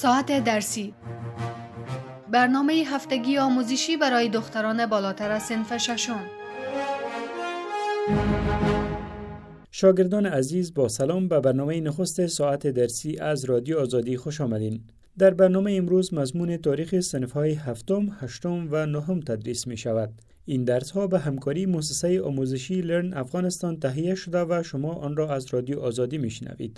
ساعت درسی، برنامه هفتگی آموزشی برای دختران بالاتر از صنف ششم. شاگردان عزیز، با سلام به برنامه نخست ساعت درسی از رادیو آزادی خوش آمدین. در برنامه امروز مضمون تاریخ صنف‌های هفتم، هشتم و نهم تدریس می شود. این درس‌ها به همکاری مؤسسه آموزشی لرن افغانستان تهیه شده و شما آن را از رادیو آزادی می‌شنوید.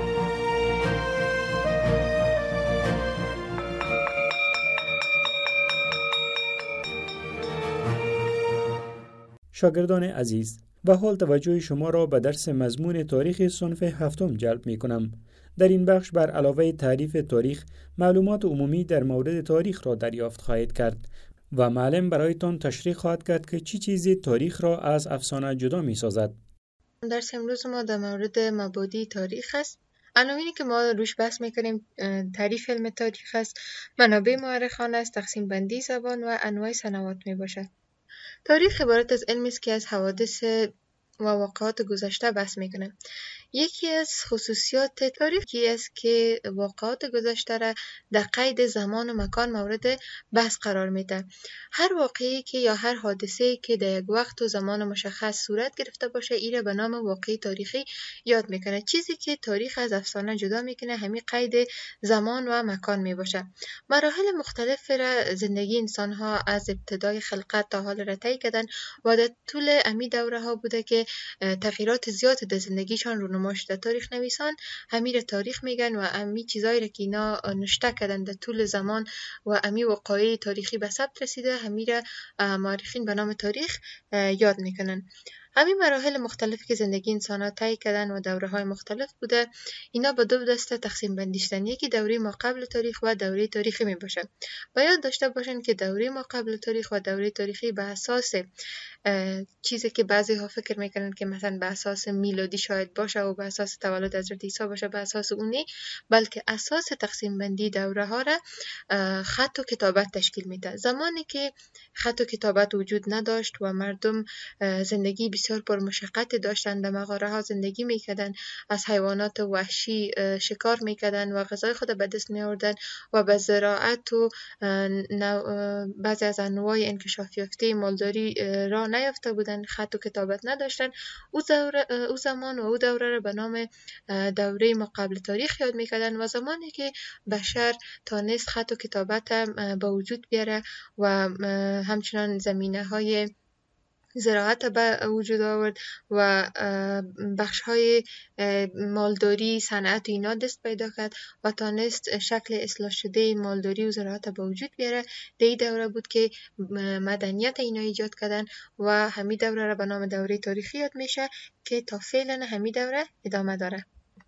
شاگردان عزیز، به حال توجه شما را به درس مضمون تاریخ صنف هفتم جلب می کنم. در این بخش بر علاوه تعریف تاریخ، معلومات عمومی در مورد تاریخ را دریافت خواهید کرد و معلم برایتان تشریح خواهد کرد که چی چیزی تاریخ را از افسانه جدا می سازد. درس امروز ما در مورد مبادی تاریخ است. عناوینی که ما روش بحث میکنیم تعریف علم تاریخ است، منابع مورخانه است، تقسیم بندی زبان و انواع سنوات می باشد. تاریخ عبارت از علمی است که از حوادث و واقعات گذشته بحث میکنه. یکی از خصوصیات تاریخی است که واقعات گذشته را در قید زمان و مکان مورد بحث قرار میده. هر واقعی که یا هر حادثه‌ای که در یک وقت و زمان مشخص صورت گرفته باشه، این را به نام واقعی تاریخی یاد میکنه. چیزی که تاریخ از افسانه جدا میکنه همین قید زمان و مکان میباشه. مراحل مختلف را زندگی انسان ها از ابتدای خلقت تا حال را طی کردن و در طول امی دوره ها بوده که تغییرات زیاد در زندگیشان رونما شده. تاریخ نویسان همین را تاریخ میگن و امی چیزایی را که اینا نوشته کردن در طول زمان و امی وقایع تاریخی به ثبت رسیده، همین را مورخین به نام تاریخ یاد میکنن. همین مراحل مختلفی که زندگی انسان‌ها طی کردن و دوره‌های مختلف بوده، اینا به دو دسته تقسیم بندی شدن. یکی دوره ما قبل تاریخ و دوره تاریخی می باشه. باید داشته باشین که دوره ما قبل تاریخ و دوره تاریخی به اساس چیزی که بعضی ها فکر میکنن که مثلا به اساس میلادی شاید باشه و به اساس تولد حضرت عیسی باشه، به اساس اونی، بلکه اساس تقسیم بندی دوره ها را خط و کتابت تشکیل میده. زمانی که خط و کتابت وجود نداشت و مردم زندگی بسیار پر مشقت داشتن، در مغاره ها زندگی میکردن، از حیوانات وحشی شکار میکردن و غذای خود به دست میآوردن و به زراعت و بعضی از انواع انکشاف یافته مالداری را نیافته بودن، خط و کتابت نداشتن. او زمان و او دوره را به نام دوره ما قبل تاریخ یاد میکردن و زمانی که بشر تانست خط و کتابت به وجود بیاره و همچنان زمینه های زراعت به وجود آورد و بخش های مالداری، صنعت اینا دست پیدا کرد و تانست شکل اصلاح شده مالداری و زراعت به وجود بیاره. در این دوره بود که مدنیت اینا ایجاد کردن و همین دوره را به نام دوره تاریخی یاد میشه که تا فعلا همین دوره ادامه داره.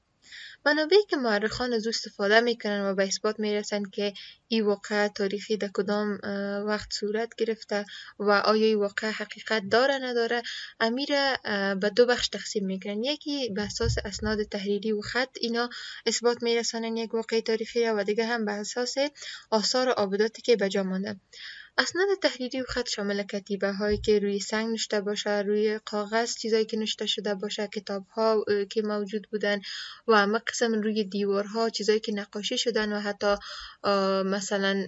منابعی که مورخان از او استفاده میکنن و به اثبات میرسن که این واقعه تاریخی در کدام وقت صورت گرفته و آیا این واقعه حقیقت داره نداره، امیر به دو بخش تقسیم میکنن. یکی به اساس اسناد تحریری و خط اینا اثبات میرسانن یک واقعه تاریخی و دیگه هم به اساس آثار و آبداتی که به جا مانده. اسناد تحریری و خط شامل کتیبه هایی که روی سنگ نوشته باشه، روی کاغذ چیزایی که نوشته شده باشه، کتاب ها که موجود بودن و همه قسم روی دیوارها چیزایی که نقاشی شدن و حتی مثلا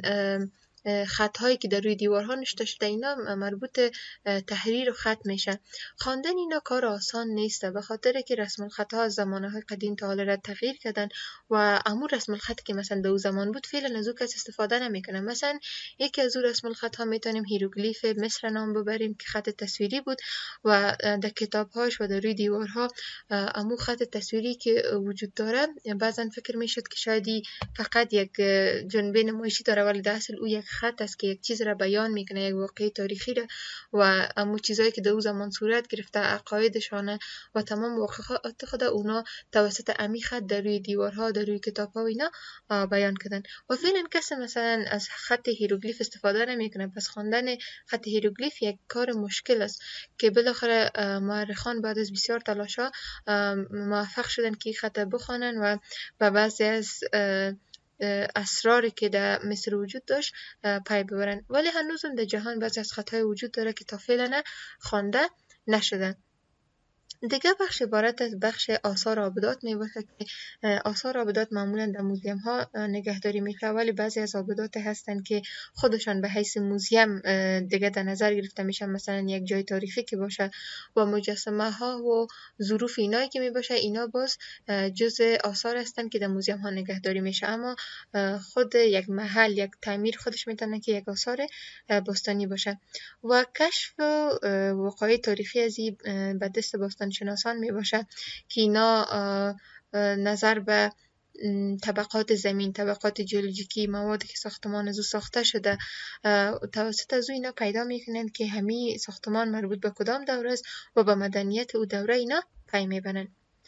خط هایی که در روی دیوارها نوشته شده، اینا مربوط تحریر و خط میشه. خواندن اینا کار آسان نیست، به خاطر که رسم الخط ها از زمانه قدیم تا حال را تغییر کردن و امور رسم الخط که مثلا در اون زمان بود فعلا از او کس استفاده نمیکنه. مثلا یکی از اون رسم الخط ها میتونیم هیروگلیف مصر نام ببریم که خط تصویری بود و در کتاب هاش و در روی دیوارها امور خط تصویری که وجود داره بعضا فکر میشد که شاید فقط یک جنبه نمایشی داره، ولی در اصل او یک خط است که یک چیز را بیان میکنه، یک واقعه تاریخی را و امو چیزایی که در اون زمان صورت گرفته، عقایدشانه و تمام واقعات خود اونا توسط امی خط در روی دیوارها، در روی کتاب‌ها و اینا بیان کردن و فعلا کسی مثلا از خط هیروگلیف استفاده نمیکنه. پس خواندن خط هیروگلیف یک کار مشکل است که بالاخره مورخان بعد از بسیار تلاش‌ها موفق شدن که خط بخوانن و به بعضی از اسراری که در مصر وجود داشت پی ببرن، ولی هنوز در جهان بعضی از خطای وجود داره که تا فعلا خوانده نشدن. دیگه بخش عبارت از بخش آثار آبدات می باشه که آثار آبدات معمولا در موزیم ها نگهداری میشه، ولی بعضی از آبدات هستن که خودشان به حیث موزیم دیگه در نظر گرفته میشن، مثلا یک جای تاریخی که باشه و مجسمه ها و ظروف اینایی که می باشه، اینا باز جزء آثار هستن که در موزیم ها نگهداری میشه. اما خود یک محل، یک تعمیر خودش میتونه که یک آثار باستانی باشه. و کشف وقایع تاریخی از این به دست باستانشناسان می باشه که اینا نظر به طبقات زمین، طبقات جیولوژیکی، موادی که ساختمان از او ساخته شده، توسط از او اینا پیدا میکنند که همین ساختمان مربوط به کدام دوره است و به مدنیت او دوره اینا پی میبرند.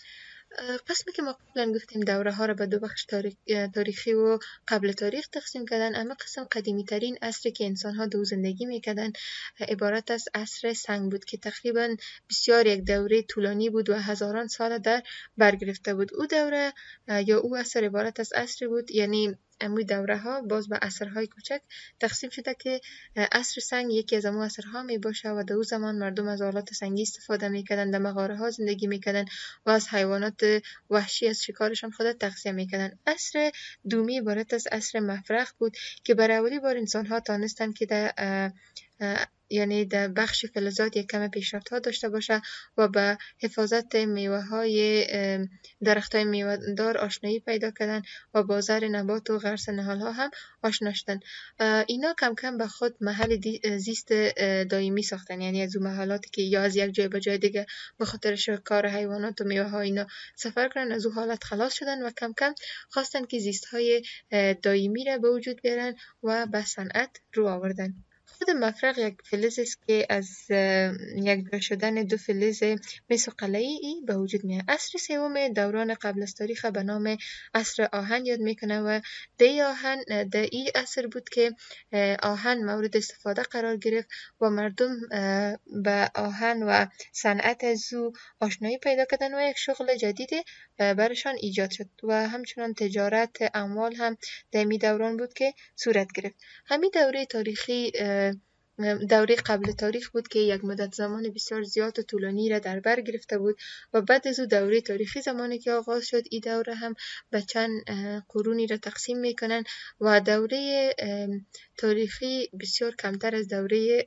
قسمی که ما قبلا گفتیم دوره ها را به دو بخش تاریخی و قبل تاریخ تقسیم کردن. اما قسم قدیمی ترین عصری که انسان ها دو زندگی میکردن عبارت از عصر سنگ بود که تقریبا بسیار یک دوره طولانی بود و هزاران سال در بر گرفته بود. او دوره یا او عصر عبارت از عصری بود، یعنی امی دوره ها باز به عصرهای کوچک تقسیم شده که عصر سنگ یکی از امو عصرها می باشه و در او زمان مردم از آلات سنگی استفاده میکردن، در مغاره ها زندگی میکردن و از حیوانات وحشی از شکارشان خود تغذیه میکردن. عصر دومی عبارت از عصر مفرخ بود که برای اولی بار انسان ها تانستن که در یعنی در بخش فلزات یک کم پیشرفت ها داشته باشه و به حفاظت میوه های درخت های میوه دار آشنایی پیدا کردن و با زر نبات و غرس نهال ها هم آشنا شدن. اینا کم کم به خود محل زیست دائمی ساختن، یعنی از اون محلاتی که یا از یک جای به جای دیگه به خاطر شکار حیوانات و میوه ها اینا سفر کردن، از اون حالت خلاص شدن و کم کم خواستن که زیست های دائمی را به وجود بیارن و به صنعت رو آوردن. خود مفرق یک فلز است که از یک جا شدن دو فلز مسوقله‌ای به وجود میاد. عصر سوم دوران قبل از تاریخ به نام عصر آهن یاد میکنه و در این عصر بود که آهن مورد استفاده قرار گرفت و مردم به آهن و صنعت از او آشنایی پیدا کردن و یک شغل جدید برشان ایجاد شد و همچنان تجارت اموال هم در می دوران بود که صورت گرفت. همین دوره تاریخی دوره قبل تاریخ بود که یک مدت زمان بسیار زیاد و طولانی را در بر گرفته بود و بعد از او دوره تاریخی زمانی که آغاز شد، این دوره هم به چند قرونی را تقسیم میکنن و دوره تاریخی بسیار کمتر از دوره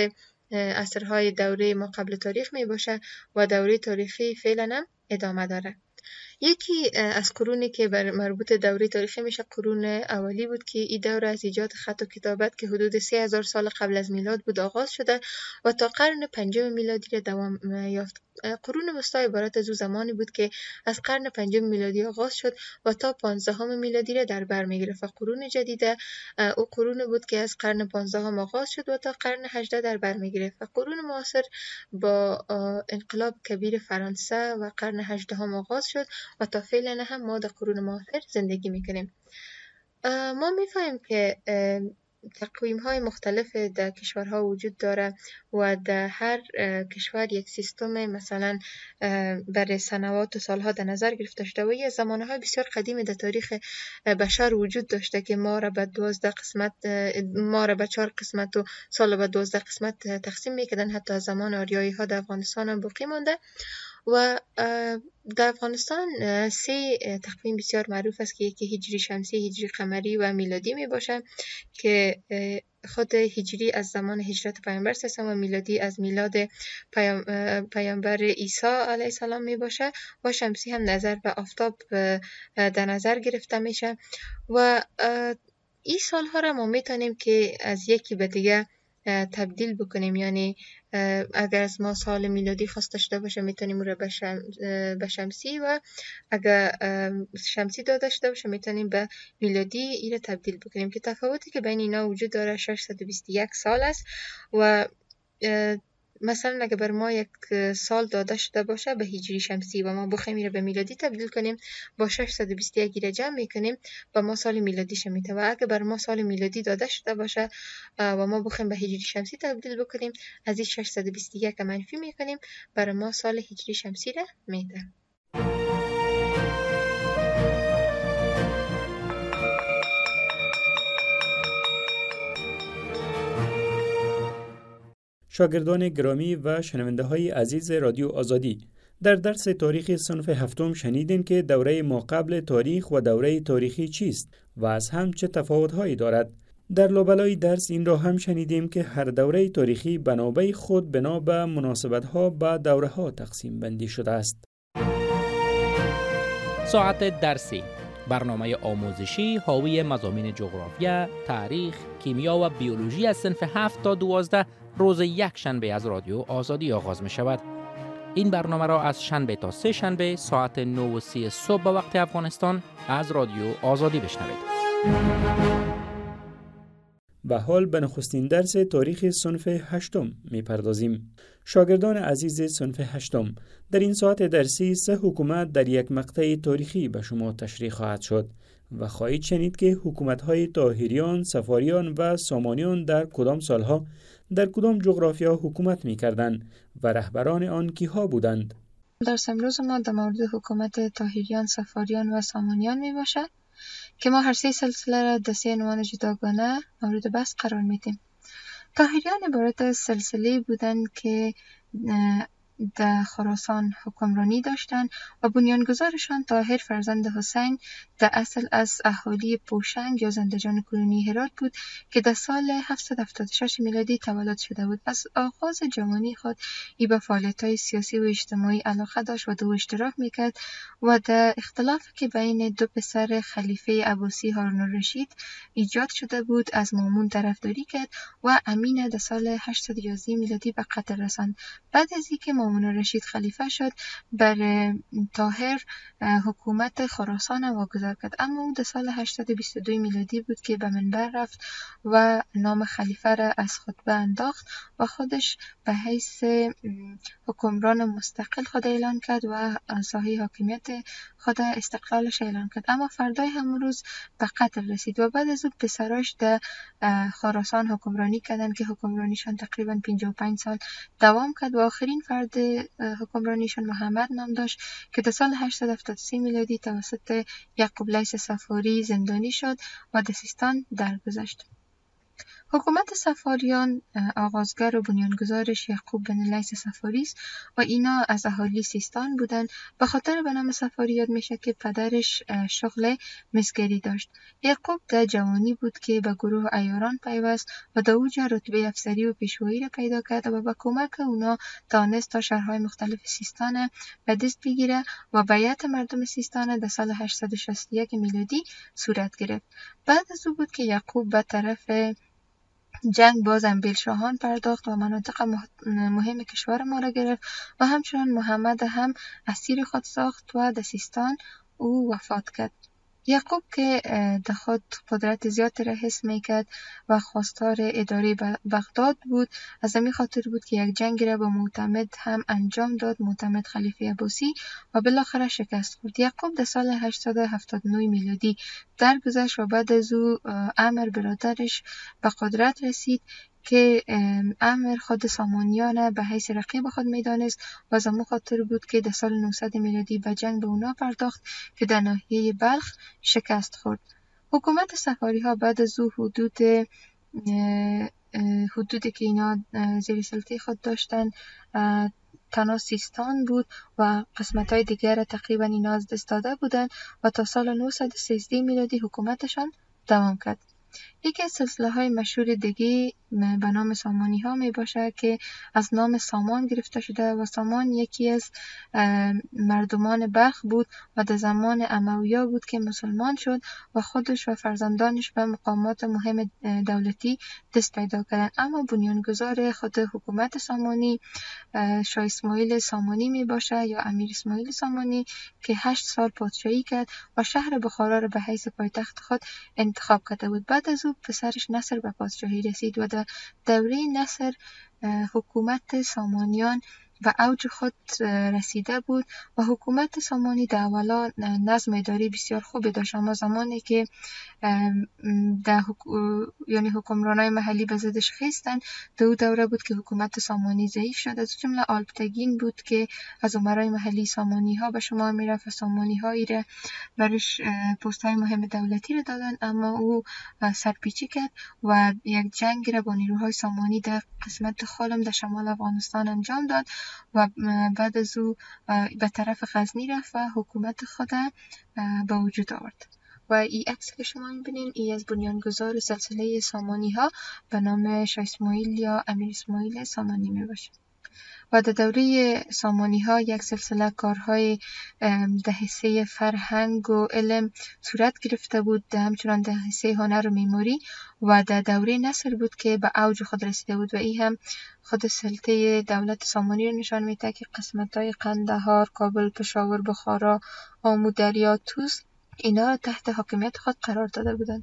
عصرهای دوره ما قبل تاریخ می باشه و دوره تاریخی فعلا هم ادامه داره. یکی از قرونی که مربوط دوره تاریخی میشه قرون اولی بود که این دوره از ایجاد خط و کتابت که حدود 3000 سال قبل از میلاد بود آغاز شده و تا قرن 5 میلادی را دوام یافت. قرون وسطی عبارت از او زمانی بود که از قرن 5 میلادی آغاز شد و تا 15 میلادی را در بر میگرفت. قرون جدیده او قرون بود که از قرن 15 آغاز شد و تا قرن 18 در بر میگرفت. قرون معاصر با انقلاب کبیر فرانسه و قرن 18 آغاز شد و تا فعلا هم ما در قرون معاصر زندگی میکنیم. ما میفهمیم که تقویم های مختلف در کشورها وجود داره و در هر کشور یک سیستم مثلا برای سنوات و سالها در نظر گرفته شده و یه زمانه های بسیار قدیمی در تاریخ بشر وجود داشته که ما را به 4 قسمت و سال به 12 قسمت تقسیم میکردن. حتی از زمان آریایی ها در افغانستان هم باقی مانده و در افغانستان 3 تقویم بسیار معروف است که یکی هجری شمسی، هجری قمری و میلادی می باشه که خود هجری از زمان هجرت پیامبر است و میلادی از میلاد پیامبر عیسی علیه السلام می باشه و شمسی هم نظر به آفتاب در نظر گرفته میشه و این سالها را ما میتونیم که از یکی به دیگه تبدیل بکنیم، یعنی اگر از ما سال میلادی خواسته شده باشه میتونیم اون را به شمسی و اگر شمسی داده شده باشه میتونیم به میلادی این را تبدیل بکنیم که تفاوتی که بین اینا وجود داره 621 سال است و مثلا اگر بر ما یک سال داده شده باشه به هجری شمسی و ما بخوایم را به میلادی تبدیل کنیم با 621 را جمع میکنیم و ما سال میلادی شمیته و اگر بر ما سال میلادی داده شده باشه و ما بخوایم به هجری شمسی تبدیل بکنیم از این 621 منفی میکنیم بر ما سال هجری شمسی را میده. شاگردان گرامی و شنونده های عزیز رادیو آزادی، در درس تاریخ صنف هفتم شنیدیم که دوره ماقبل تاریخ و دوره تاریخی چیست و از هم چه تفاوت‌هایی دارد. در لابلای درس این را هم شنیدیم که هر دوره تاریخی بنابه خود بنا به مناسبت‌ها به دوره‌ها تقسیم بندی شده است. ساعت درسی، برنامه آموزشی حاوی مضامین جغرافیا، تاریخ، کیمیا و بیولوژی از صنف 7 تا 12 روز یک شنبه از رادیو آزادی آغاز می شود. این برنامه را از شنبه تا سه شنبه ساعت 9:30 صبح به وقت افغانستان از رادیو آزادی بشنوید. و حال به نخستین درس تاریخ صنف هشتم می پردازیم. شاگردان عزیز صنف هشتم، در این ساعت درسی 3 حکومت در یک مقطع تاریخی به شما تشریح خواهد شد و خواهید شنید که حکومت‌های طاهریان، صفاریان و سامانیان در کدام سالها در کدام جغرافیا حکومت می‌کردند و رهبران آن کیها بودند. درس امروز ما در مورد حکومت طاهریان، صفاریان و سامانیان می باشد که ما هر 3 سلسله را در 3 عنوان جداگانه مورد بحث قرار میدیم. طاهریان عبارت از سلسله بودند که در خراسان حکمرانی داشتند و بنیانگذارشان طاهر فرزند حسین در اصل از اهالی پوشنگ یا زندجان کنونی هرات بود که در سال 776 میلادی تولد شده بود. از آغاز جوانی خود ای به فعالیت‌های سیاسی و اجتماعی علاقه داشت و در اشتراک میکرد و در اختلافی که بین 2 پسر خلیفه عباسی هارون الرشید ایجاد شده بود از مامون طرفداری کرد و امین در سال 811 میلادی به قتل رساند. بعد از اینکه مامون الرشید خلیفه شد، بر طاهر حکومت خراسان واگذار کرد، اما او در سال 822 میلادی بود که به منبر رفت و نام خلیفه را از خطبه انداخت و خودش به حیث حکمران مستقل خود اعلان کرد و ساحه حاکمیت خود استقلالش اعلان کرد، اما فردای همون روز به قتل رسید و بعد از او پسراش در خراسان حکمرانی کردند که حکمرانیشان تقریبا 55 سال دوام کرد و آخرین فرد حکمرانیشان محمد نام داشت که در سال 873 میلادی توسط یعقوب لیث صفاری زندانی شد و در سیستان درگذشت. حکومت صفاریان آغازگر و بنیانگذارش یعقوب بن لیث صفاری است و اینا از اهالی سیستان بودند. به خاطر به نام صفاری یاد میشه که پدرش شغل مسگری داشت. یعقوب در جوانی بود که به گروه عیاران پیوست و در اوج رتبه افسری و پیشوایی را پیدا کرد و با کمک اونا توانست تا شهرهای مختلف سیستان به دست بگیره و بیعت مردم سیستان در سال 861 میلادی صورت گرفت. بعد از او بود که یعقوب به طرف جنگ باز انبیلشاهان پرداخت و مناطق مهم کشور ما را گرفت و همچنان محمد هم اسیر خود ساخت و در سیستان او وفات کرد. یعقوب که در خود قدرت زیادی را حس میکرد و خواستار اداره بغداد بود، از همین خاطر بود که یک جنگ را با معتمد هم انجام داد، معتمد خلیفه عباسی، و بالاخره شکست خورد. یعقوب در سال 879 میلادی درگذشت و بعد از او عمر برادرش به قدرت رسید که عمر خود سامانیان به حیث رقیب خود میدانست و از همون خاطر بود که در سال 900 میلادی به جنگ به اونا پرداخت که در ناحیه بلخ شکست خورد. حکومت صفاری ها بعد از او حدودی که اینا زیر سلطه خود داشتن تنها سیستان بود و قسمت های دیگر تقریبا اینا از دست داده بودند و تا سال 913 میلادی حکومتشان دوام کرد. یکی از سلسله های مشهور دیگه به نام سامانی ها می باشه که از نام سامان گرفته شده و سامان یکی از مردمان بلخ بود و در زمان امویا بود که مسلمان شد و خودش و فرزندانش به مقامات مهم دولتی دست پیدا کردند. اما بنیانگذار خود حکومت سامانی شاه اسماعیل سامانی می باشه یا امیر اسماعیل سامانی که 8 سال پادشاهی کرد و شهر بخارا را به حیث پایتخت خود انتخاب کرده بود. بعد از او پسرش نصر به پادشاهی رسید و در دوره نصر حکومت سامانیان و اوج خود رسیده بود و حکومت سامانی در اولا نظم اداری بسیار خوبی داشت، اما زمانی که یعنی حکمرانای محلی به ضدش خیستند، در او دوره بود که حکومت سامانی ضعیف شد. از جمله آلپتگین بود که از امرای محلی سامانی ها به شمار می رفت و سامانی هایی را برش پست های مهم دولتی را دادن، اما او سرپیچی کرد و یک جنگ را با نیروهای سامانی در قسمت خالم در شمال افغانستان انجام داد و بعد از او به طرف غزنی رفت و حکومت خود به وجود آورد. و این عکس که شما می‌بینین ای از بنیانگذار سلسله سامانی ها به نام شاه اسماعیل یا امیر اسماعیل سامانی می باشه. و در دوره سامانی ها یک سلسله کارهای در حوزه فرهنگ و علم صورت گرفته بود، همچنان در حوزه هنر و معماری، و در دوره نصر بود که به اوج خود رسیده بود و این هم خود سلطه دولت سامانی رو نشان میده که قسمت‌های قندهار، کابل، پشاور، بخارا، آمو دریا، طوس اینا را تحت حاکمیت خود قرار داده بودند.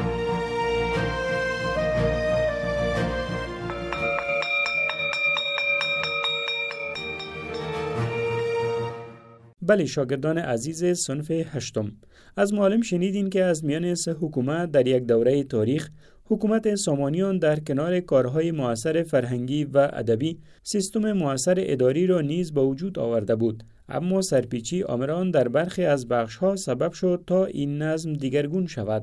بله شاگردان عزیز صنف هشتم، از معلم شنیدین که از میان سه حکومت در یک دوره تاریخ حکومت سامانیان در کنار کارهای مؤثر فرهنگی و ادبی سیستم مؤثر اداری را نیز به وجود آورده بود، اما سرپیچی آمران در برخی از بخش‌ها سبب شد تا این نظم دیگرگون شود.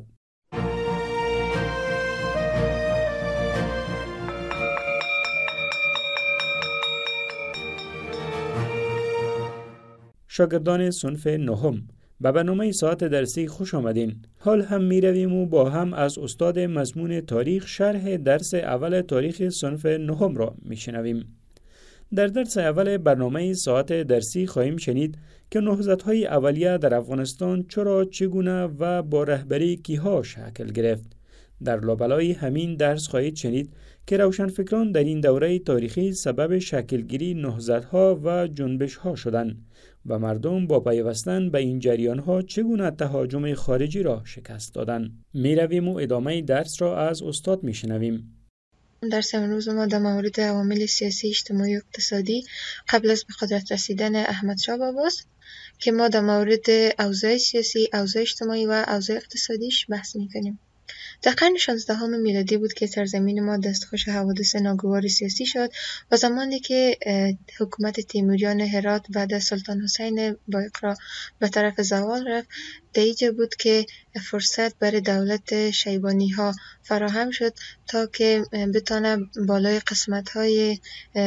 شاگردان صنف نهم، به برنامه ساعت درسی خوش آمدین. حال هم می رویم و با هم از استاد مضمون تاریخ شرح درس اول تاریخ صنف نهم را می شنویم. در درس اول برنامه ساعت درسی خواهیم شنید که نهضت‌های اولیه در افغانستان چرا، چگونه و با رهبری کیها شکل گرفت. در لابلای همین درس خواهید شنید که روشنفکران در این دوره تاریخی سبب شکلگیری نهضت‌ها و جنبش‌ها شدند و مردم با پیوستن به این جریان‌ها چگونه تهاجم خارجی را شکست دادند. می رویم و ادامه درس را از استاد می شنویم. درس امروز ما در مورد عوامل سیاسی، اجتماعی و اقتصادی قبل از به قدرت رسیدن احمدشاه باباست که ما در مورد اوضاع سیاسی، اوضاع اجتماعی و اوضاع اقتصادیش بحث می‌کنیم. در قرن 16 میلادی بود که سرزمین ما دستخوش حوادث ناگوار سیاسی شد و زمانی که حکومت تیموریان هرات بعد از سلطان حسین بایقرا به طرف زوال رفت، دیجه بود که فرصت برای دولت شیبانی ها فراهم شد تا که بتانه بالای قسمت های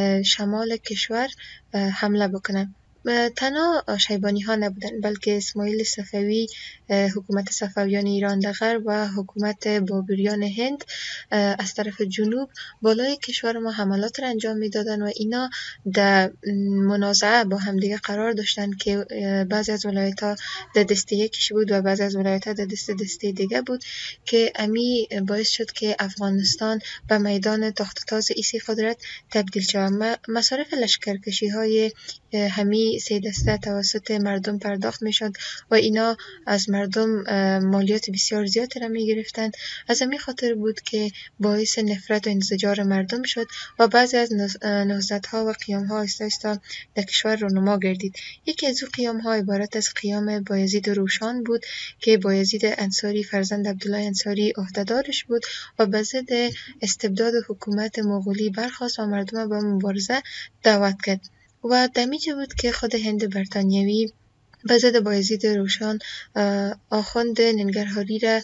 شمال کشور حمله بکنه. تنها شیبانی ها نبودن، بلکه اسماعیل صفوی، حکومت صفویان ایران در غرب و حکومت بابریان هند از طرف جنوب بالای کشور ما حملات را انجام میدادن و اینا در منازعه با همدیگه قرار داشتن که بعضی از ولایت ها در دسته یکیش بود و بعضی از ولایت ها در دسته دیگه بود که امی باعث شد که افغانستان به میدان تخت تاز ایسی قدرت تبدیل شد. مصارف لشکرکشی های همی سه دسته توسط مردم پرداخت می شد و اینا از مردم مالیات بسیار زیاد را می گرفتند. از همین خاطر بود که باعث نفرت و انزجار مردم شد و بعضی از نهضت‌ها و قیام‌ها آهسته در کشور رونما گردید. یکی از او قیام‌ها عبارت از قیام بایزید روشان بود که بایزید انصاری فرزند عبدالله انصاری عهده‌دارش بود و به ضد استبداد حکومت مغولی برخاست و مردم به مبارزه دعوت کرد. و دمیجه بود که خود هند برطانیوی به ضد بایزید روشان آخوند ننگرهاری را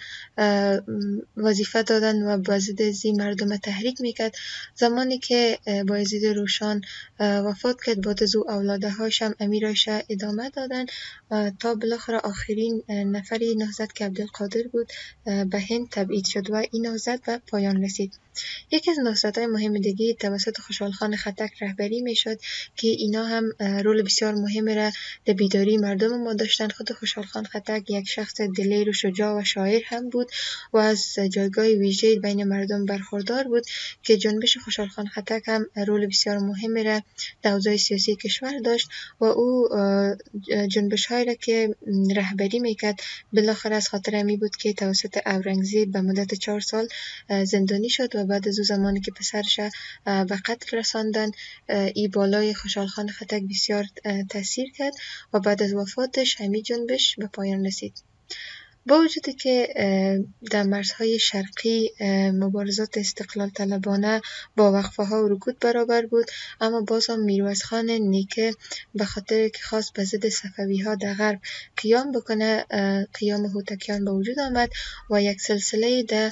وظیفه دادن و به ضد ازی مردم تحریک میکرد. زمانی که بایزید روشان وفات کرد، بعد از او اولادهاش هم امیرش ادامه دادن تا بالاخره آخرین نفری نهضت که عبدالقادر بود به هند تبعید شد و این نهضت به پایان رسید. یکی از نهضت‌های مهم دیگه توسط خوشحال خان خټک رهبری میشد که اینا هم رول بسیار مهمی را در بیداری مردم ما داشتن. خود خوشحال خان خټک یک شخص دلیر و شجاع و شاعر هم بود و از جایگاه ویژه بین مردم برخوردار بود که جنبش خوشحال خان خټک هم رول بسیار مهمی را در اوضاع سیاسی کشور داشت و او جنبش‌هایی را که رهبری میکرد بالاخره از خاطر همی بود که توسط اورنگزیب به مدت 4 سال زندانی شد و بعد از او زمانی که پسرش به قتل رساندن، ای بالای خوشحال خان خټک بسیار تاثیر کرد و بعد از وفاتش همین جنبش به پایان رسید. با وجودی که در مرزهای شرقی مبارزات استقلال طلبانه با وقفه ها و رکود برابر بود، اما باز هم میرویس خان نیکه به خاطر که خواست به ضد صفوی ها در غرب قیام بکنه، قیام هوتکیان به وجود آمد و یک سلسله در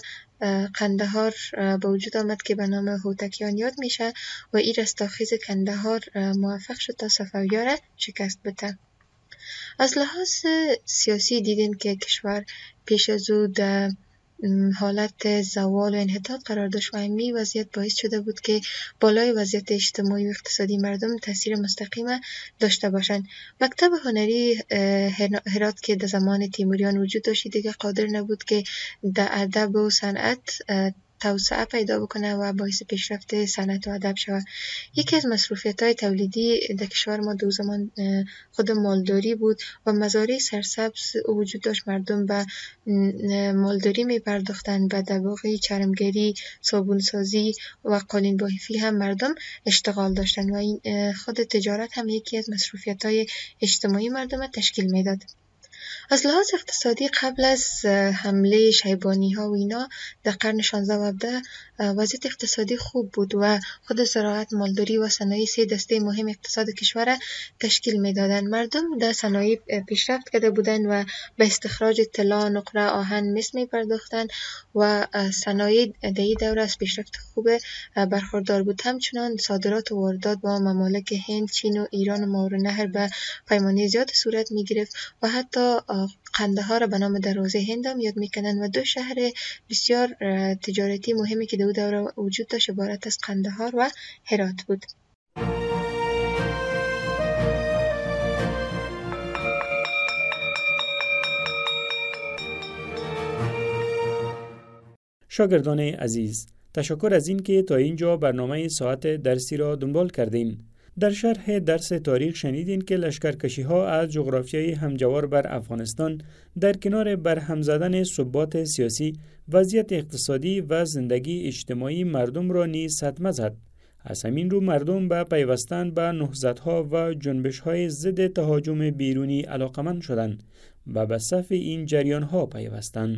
قندهار به وجود آمد که به نام هوتکیان یاد میشه و این رستاخیز کندهار موفق شد تا صفوی‌ها را شکست بده. از لحاظ سیاسی دیدیم که کشور پیش از او در حالت زوال و انحطاط قرار داشت و همین وضعیت باعث شده بود که بالای وضعیت اجتماعی و اقتصادی مردم تاثیر مستقیم داشته باشند. مکتب هنری هرات که در زمان تیموریان وجود داشت دیگه قادر نبود که در ادب و صنعت توسعه پیدا بکنه و باعث پیشرفت صنعت و ادب شود. یکی از مصروفیت‌های تولیدی در کشور ما دو زمان خود مالداری بود و مزارع سرسبز وجود داشت. مردم به مالداری می پرداختند، به دباغی، چرمگری، صابونسازی و قالین بافی هم مردم اشتغال داشتند و این خود تجارت هم یکی از مصروفیت‌های اجتماعی مردم تشکیل میداد. از لحاظ اقتصادی قبل از حمله شیبانی‌ها و اینا در قرن 16 و 17 وضعیت اقتصادی خوب بود و خود زراعت، مالداری و صنایع سه دسته مهم اقتصاد کشور تشکیل میدادند. مردم در صنایع پیشرفت کرده بودند و به استخراج طلا، نقره، آهن، مس می پرداختند و صنایع در این دوره از پیشرفت خوب برخوردار بود. همچنان صادرات و واردات با ممالک هند، چین و ایران و ماورالنهر به پیمانه زیاد صورت می گرفت و حتی قندهار را به نام دروازه هند هم یاد میکنن و دو شهر بسیار تجارتی مهمی که در اون دوره وجود داشت عبارت از قندهار و هرات بود. شاگردان عزیز، تشکر از این که تا اینجا برنامه ساعت درسی را دنبال کردین. در شرح درس تاریخ شنیدین که لشکرکشی‌ها از جغرافیای همجوار بر افغانستان در کنار برهم زدن ثبات سیاسی، وضعیت اقتصادی و زندگی اجتماعی مردم را نیز صدمه زد. از همین رو مردم به پیوستن به نهضت‌ها و جنبش‌های ضد تهاجم بیرونی علاقمند شدند و به صف این جریان‌ها پیوستند.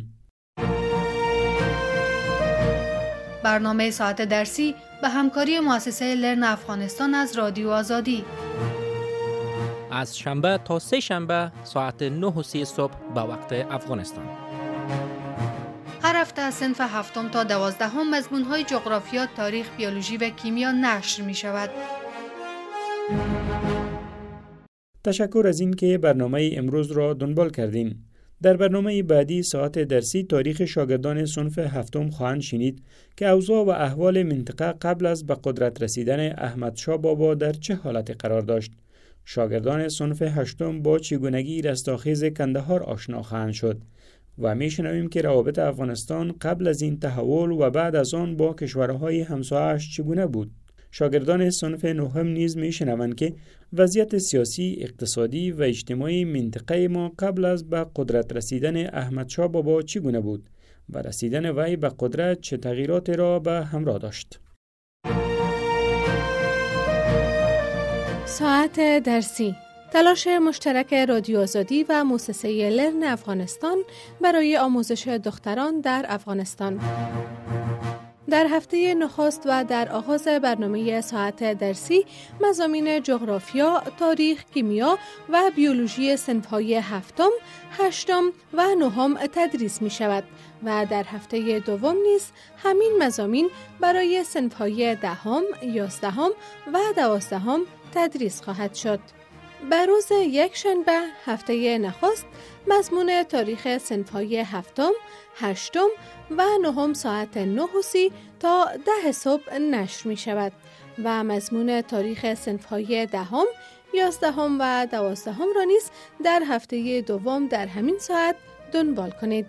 برنامه ساعت درسی به همکاری مؤسسه لرن افغانستان از رادیو آزادی از شنبه تا سه شنبه ساعت 9:30 صبح به وقت افغانستان. هر هفته از صنف 7 تا 12 مضمون‌های جغرافیا، تاریخ، بیولوژی و کیمیا نشر می شود. تشکر از این که برنامه امروز را دنبال کردین. در برنامه بعدی ساعت درسی تاریخ شاگردان صنف 7 خواهند شنید که اوضاع و احوال منطقه قبل از به قدرت رسیدن احمدشاه بابا در چه حالتی قرار داشت. شاگردان صنف 8 با چگونگی رستاخیز کندهار آشنا خواهند شد و میشنویم که روابط افغانستان قبل از این تحول و بعد از آن با کشورهای همسایه‌اش چگونه بود. شاگردان صنف 9 نیز میشنوند که وضعیت سیاسی، اقتصادی و اجتماعی منطقه ما قبل از به قدرت رسیدن احمدشاه بابا چگونه بود و رسیدن وی به قدرت چه تغییرات را به همراه داشت. ساعت درسی، تلاش مشترک رادیو آزادی و مؤسسه لرن افغانستان برای آموزش دختران در افغانستان. در هفته نخست و در آغاز برنامه ساعت درسی مضامین جغرافیا، تاریخ، کیمیا و بیولوژی صنف‌های 7، 8 و 9 تدریس می شود و در هفته دوم نیز همین مضامین برای صنف‌های 10، 11 و 12 تدریس خواهد شد. بر روز یک شنبه هفته نخست مضمون تاریخ صنف‌های 7، 8 و 9 ساعت 9:30 تا 10 صبح نشر می شود و مضمون تاریخ صنف‌های 10، 11 و 12 را نیز در هفته دوم در همین ساعت دنبال کنید.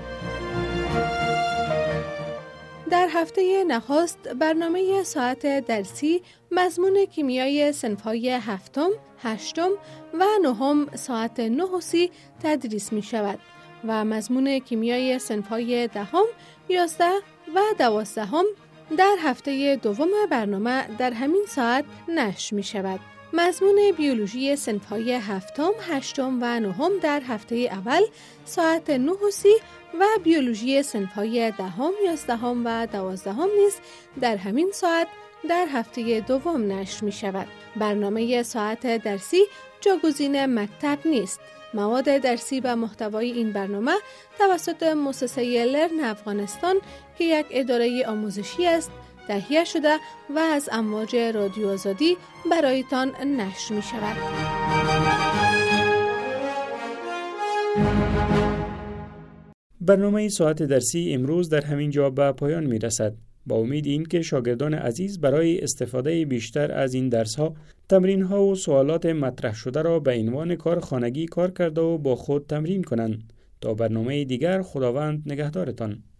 در هفته نخست برنامه ساعت درسی مضمون کیمیای صنف‌های 7، 8 و 9 ساعت 9:30 تدریس می شود و مضمون کیمیای صنف‌های 10، 11 و 12 در هفته دوم برنامه در همین ساعت نشر می شود. مضمون بیولوژی صنف‌های 7، 8 و 9 در هفته اول ساعت 9:30 و بیولوژی صنف‌های 10، 11 و 12 نیز در همین ساعت در هفته دوم نشر می شود. برنامه ساعت درسی جاگزین مکتب نیست مواد درسی و محتوای این برنامه توسط مؤسسه لرن افغانستان که یک اداره آموزشی است تهیه شده و از امواج رادیو آزادی برایتان نشر می شود. برنامه ساعت درسی امروز در همین جا به پایان می رسد. با امید این که شاگردان عزیز برای استفاده بیشتر از این درس‌ها، تمرین‌ها و سوالات مطرح شده را به عنوان کار خانگی کار کرده و با خود تمرین کنند. تا برنامه دیگر، خداوند نگهدارتان.